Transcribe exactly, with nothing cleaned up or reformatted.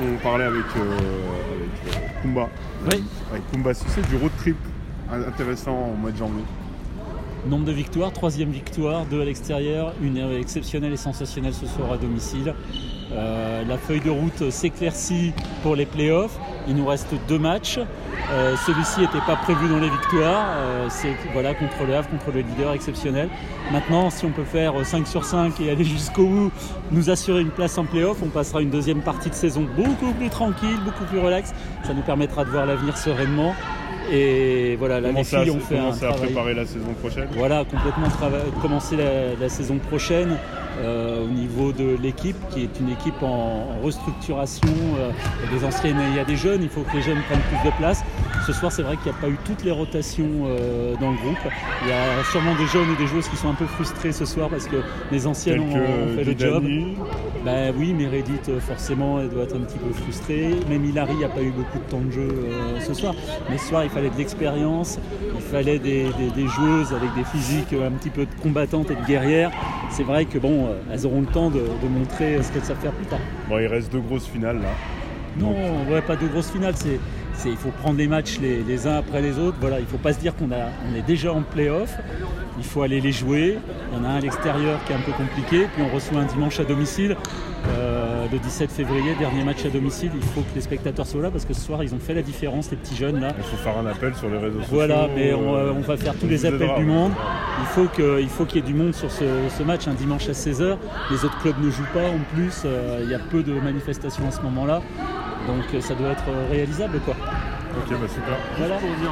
qu'on parlait avec, euh, avec euh, Kumba. Oui. Avec Kumba Cissé, du road trip intéressant au mois de janvier. Nombre de victoires, troisième victoire, deux à l'extérieur, une exceptionnelle et sensationnelle ce soir à domicile. Euh, la feuille de route s'éclaircit pour les playoffs. Il nous reste deux matchs. Euh, celui-ci n'était pas prévu dans les victoires. Euh, c'est voilà, contre le Havre, contre le leader exceptionnel. Maintenant, si on peut faire cinq sur cinq et aller jusqu'au bout, nous assurer une place en playoff, on passera une deuxième partie de saison beaucoup plus tranquille, beaucoup plus relax. Ça nous permettra de voir l'avenir sereinement. Et voilà, là, les filles ont fait un à travail. préparer la saison prochaine. Voilà, complètement trava- commencer la, la saison prochaine euh, au niveau de l'équipe, qui est une équipe en, en restructuration. Euh, il y a des anciennes, il y a des jeunes, il faut que les jeunes prennent plus de place. Ce soir, c'est vrai qu'il n'y a pas eu toutes les rotations euh, dans le groupe. Il y a sûrement des jeunes ou des joueuses qui sont un peu frustrés ce soir parce que les anciennes ont, ont fait le job. Ben oui, Meredith, forcément, elle doit être un petit peu frustrée. Même Hilary n'a pas eu beaucoup de temps de jeu euh, ce soir. Mais ce soir, il fallait de l'expérience, il fallait des, des, des joueuses avec des physiques un petit peu de combattantes et de guerrières. C'est vrai que bon, elles auront le temps de, de montrer ce qu'elles savent faire plus tard. Bon, il reste deux grosses finales là. Non, ouais, pas deux grosses finales. C'est, c'est, il faut prendre les matchs les, les uns après les autres. Voilà, il ne faut pas se dire qu'on a, on est déjà en play-off. Il faut aller les jouer. Il y en a un à l'extérieur qui est un peu compliqué. Puis on reçoit un dimanche à domicile. Euh, le dix-sept février, dernier match à domicile. Il faut que les spectateurs soient là parce que ce soir, ils ont fait la différence, les petits jeunes là. Il faut faire un appel sur les réseaux sociaux. Voilà, mais on, on va faire tous les appels du monde. Il faut, que, il faut qu'il y ait du monde sur ce, ce match, un dimanche à seize heures. Les autres clubs ne jouent pas en plus. Euh, il y a peu de manifestations à ce moment-là. Donc ça doit être réalisable quoi. Ok, bah super. Voilà.